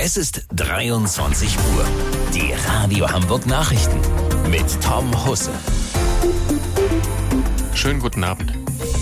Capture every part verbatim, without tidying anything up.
Es ist dreiundzwanzig Uhr. Die Radio Hamburg Nachrichten mit Tom Husse. Schönen guten Abend.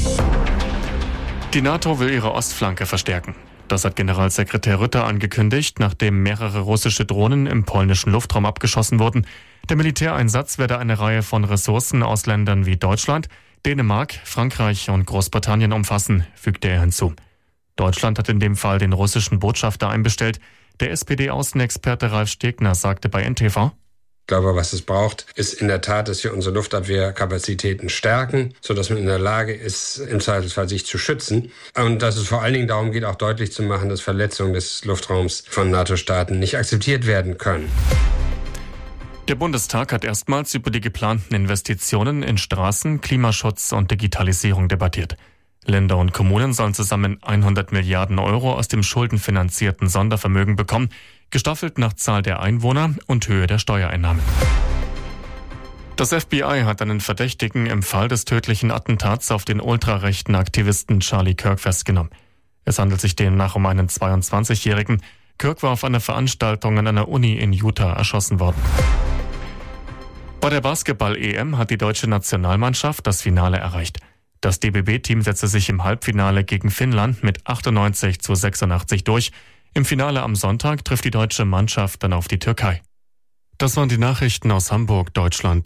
Die NATO will ihre Ostflanke verstärken. Das hat Generalsekretär Rutte angekündigt, nachdem mehrere russische Drohnen im polnischen Luftraum abgeschossen wurden. Der Militäreinsatz werde eine Reihe von Ressourcen aus Ländern wie Deutschland, Dänemark, Frankreich und Großbritannien umfassen, fügte er hinzu. Deutschland hat in dem Fall den russischen Botschafter einbestellt. Der S P D-Außenexperte Ralf Stegner sagte bei N T V: Ich glaube, was es braucht, ist in der Tat, dass wir unsere Luftabwehrkapazitäten stärken, sodass man in der Lage ist, im Zweifelsfall sich zu schützen. Und dass es vor allen Dingen darum geht, auch deutlich zu machen, dass Verletzungen des Luftraums von NATO-Staaten nicht akzeptiert werden können. Der Bundestag hat erstmals über die geplanten Investitionen in Straßen, Klimaschutz und Digitalisierung debattiert. Länder und Kommunen sollen zusammen hundert Milliarden Euro aus dem schuldenfinanzierten Sondervermögen bekommen, gestaffelt nach Zahl der Einwohner und Höhe der Steuereinnahmen. Das F B I hat einen Verdächtigen im Fall des tödlichen Attentats auf den ultrarechten Aktivisten Charlie Kirk festgenommen. Es handelt sich demnach um einen zweiundzwanzigjährigen. Kirk war auf einer Veranstaltung an einer Uni in Utah erschossen worden. Bei der Basketball-E M hat die deutsche Nationalmannschaft das Finale erreicht. Das D B B-Team setzte sich im Halbfinale gegen Finnland mit achtundneunzig zu sechsundachtzig durch. Im Finale am Sonntag trifft die deutsche Mannschaft dann auf die Türkei. Das waren die Nachrichten aus Hamburg, Deutschland.